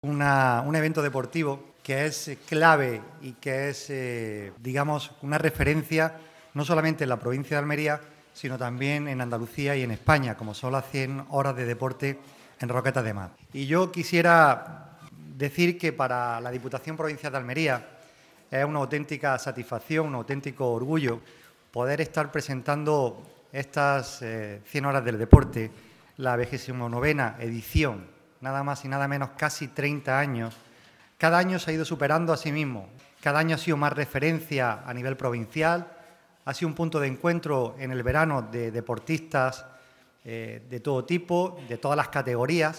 un evento deportivo que es clave y que es, digamos, una referencia no solamente en la provincia de Almería, sino también en Andalucía y en España, como son las 100 horas de deporte en Roquetas de Mar. Y yo quisiera decir que para la Diputación Provincial de Almería es una auténtica satisfacción, un auténtico orgullo poder estar presentando estas 100 horas del deporte, la 29ª edición, nada más y nada menos, casi 30 años. Cada año se ha ido superando a sí mismo, cada año ha sido más referencia a nivel provincial, ha sido un punto de encuentro en el verano de deportistas de todo tipo, de todas las categorías,